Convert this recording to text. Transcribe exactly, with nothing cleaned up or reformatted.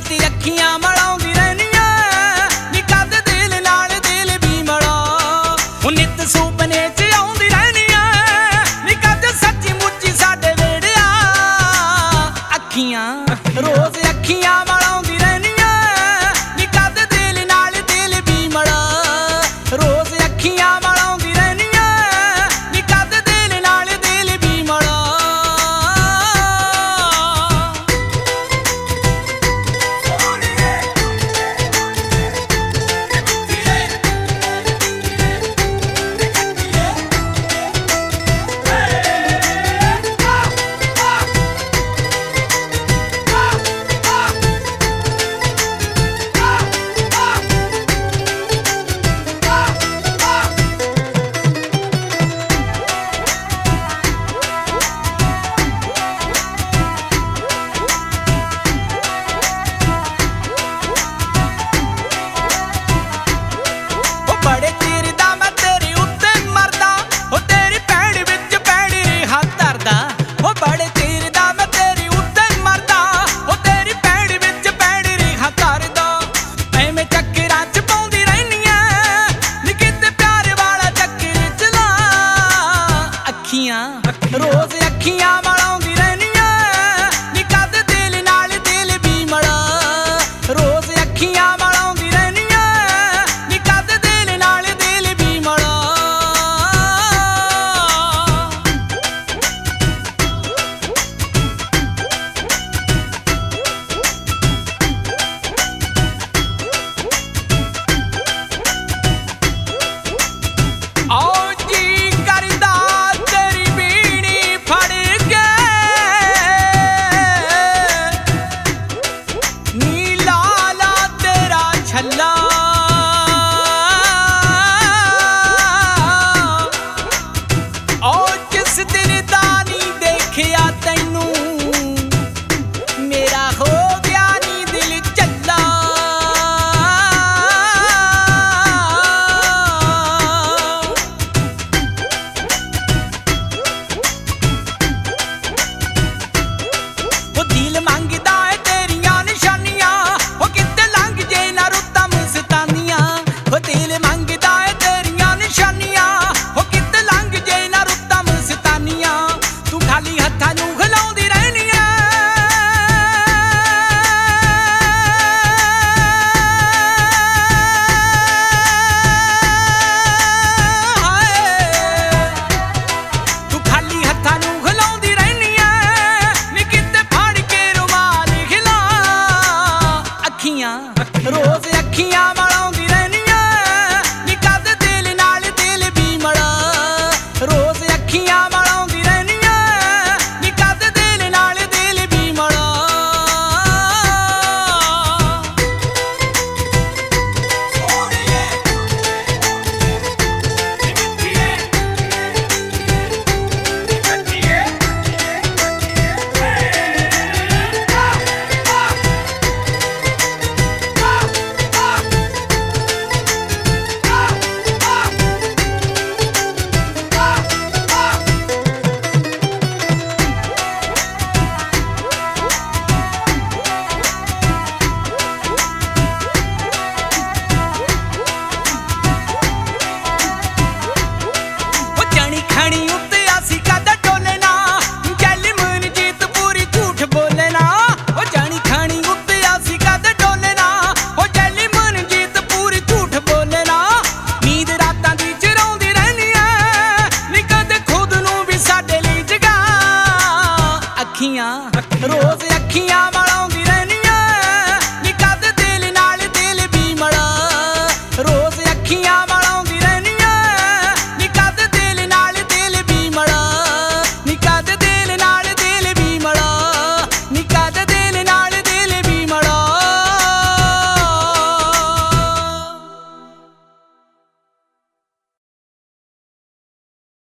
ਨਿੱਤ ਅੱਖੀਆਂ ਮਲਾਉਂਦੀ ਰਹਿਨੀਆਂ ਨੀ ਕਦ ਦਿਲ ਨਾਲ ਦਿਲ ਵੀ ਮਲਾ ਉਹ ਨਿੱਤ ਸੁਪਨੇ ਚ ਆਉਂਦੀ ਰਹਿਨੀਆਂ ਨੀ ਕਦ ਸੱਚੀ ਮੁੱਚੀ ਸਾਡੇ ਵੇੜਿਆ ਅੱਖੀਆਂ ਰੋਜ਼ ਅੱਖੀਆਂ ਮਲਾਉਂਦੀ ਰਹਿਨੀਆਂ ਨੀ ਕਦ ਦਿਲ ਨਾਲ ਦਿਲ ਵੀ ਮਲਾ ਰੋਜ਼ ਅੱਖੀਆਂ ਮਲਾਉਂਦੀ ਰਹਿਨੀਆਂ ਨੀ ਕਦ ਦਿਲ ਨਾਲ ਦਿਲ ਵੀ ਮਲਾ ਬੜੇ ਚਿਰ ਦਾ ਮੈਂ ਤੇਰੇ ਉੱਤੇ ਮਰਦਾ ਉਹ ਤੇਰੀ ਭੈਣ ਵਿੱਚ ਭੈੜੀ ਰਿਹਾ ਧਰਦਾ ਉਹ ਬੜੇ ਚਿਰ ਦਾ ਮੈਂ ਤੇਰੇ ਉੱਤੇ ਮਰਦਾ ਉਹ ਤੇਰੀ ਭੈਣ ਵਿੱਚ ਭੈੜੀ ਰਿਹਾ ਧਰਦਾ ਐਵੇਂ ਚੱਕਰਾਂ ਚ ਪਾਉਂਦੀ ਰਹਿਨੀਆਂ ਨੀ ਕਿਤੇ ਪਿਆਰ ਵਾਲਾ ਚੱਕਰ ਚਲਾ ਅੱਖੀਆਂ ਰੋਜ਼ ਅੱਖੀਆਂ ਮਲਾਉਂਦੀ ਰਹਿਨੀਆਂ ਨੀ ਕਦ ਦਿਲ ਨਾਲ ਦਿਲ ਵੀ ਮਲਾ ਰੋਜ਼ ਅੱਖੀਆਂ ਮਲਾਉਂਦੀ ਰਹਿਨੀਆਂ ਨੀ ਕਦ ਦਿਲ ਨਾਲ ਦਿਲ ਵੀ ਮਲਾ ਆਓ ਜੀ ਕਰਦਾ ਤੇਰੀ ਬੀੜੀ ਫੜ ਕੇ ਨੀ ਲਾਲਾ ਤੇਰਾ ਛੱਲਾ ਓ ਜਿਸ ਦਿਨ ਦਾ ਨੀ ਦੇਖਿਆ ਤੈਨੂੰ ਮੇਰਾ ਹੋ ਗਿਆ ਨੀ ਦਿਲ ਚੱਲਾ ਉਹ ਦਿਲ ਮੰਗਦਾ ਏ ਤੇਰੀਆਂ ਨਿਸ਼ਾਨੀਆਂ ਉਹ ਕਿਤੇ ਲੰਘ ਜੇ ਨਾ ਰੁੱਤਾਂ ਮਸਤਾਨੀਆਂ ਉਹ ਦਿਲ ਮੰਗਦਾ ਏ ਤੇਰੀਆਂ ਨਿਸ਼ਾਨੀਆਂ ਉਹ ਕਿਤੇ ਲੰਘ ਜੇ ਨਾ ਰੁੱਤਾਂ ਮਸਤਾਨੀਆਂ ਤੂੰ ਖਾਲੀ ਹੱਥਾਂ ਨੂੰ ਹਿਲਾਉਂਦੀ ਰਹਿਨੀਆਂ ਤੂੰ ਖਾਲੀ ਹੱਥਾਂ ਨੂੰ ਹਿਲਾਉਂਦੀ ਰਹਿਨੀਆਂ ਨੀ ਕਿਤੇ ਫੜ ਕੇ ਰੁਮਾਲ ਹਿਲਾ ਅੱਖੀਆਂ ਰੋਜ਼ ਅੱਖੀਆਂ ਮਲਾਉਂਦੀ ਰਹਿਨੀਆਂ ਨੀ ਕਦ ਦਿਲ ਨਾਲ ਦਿਲ ਵੀ ਮਲਾ ਰੋਜ਼ ਅੱਖੀਆਂ ਮਲਾਉਂਦੀ ਰਹਿਨੀਆਂ ਨੀ ਕਦ ਦਿਲ ਨਾਲ ਦਿਲ ਵੀ ਮਲਾ ਉਹ ਜਾਣੀ ਖਾਣੀ ਉੱਤੇ ਆਸੀ ਕਦ ਡੋਲੇ ਨਾ ਚੱਲ ਮਨਜੀਤ ਪੂਰੀ ਝੂਠ ਬੋਲੇ ਨਾ ਉਹ ਜਾਣੀ ਖਾਣੀ ਉੱਤੇ ਆਸੀ ਕਦ ਡੋਲੇ ਨਾ ਉਹ ਚੱਲ ਮਨਜੀਤ ਪੂਰੀ ਝੂਠ ਬੋਲੇ ਨਾ ਨੀਂਦ ਰਾਤਾਂ ਦੀ ਚਰਾਉਂਦੀ ਰਹਿਨੀਆਂ ਨੀ ਕਦੇ ਖੁਦ ਨੂੰ ਵੀ ਸਾਡੇ ਲਈ ਜਗਾ ਅੱਖੀਆਂ ਰੋਜ਼ ਅੱਖੀਆਂ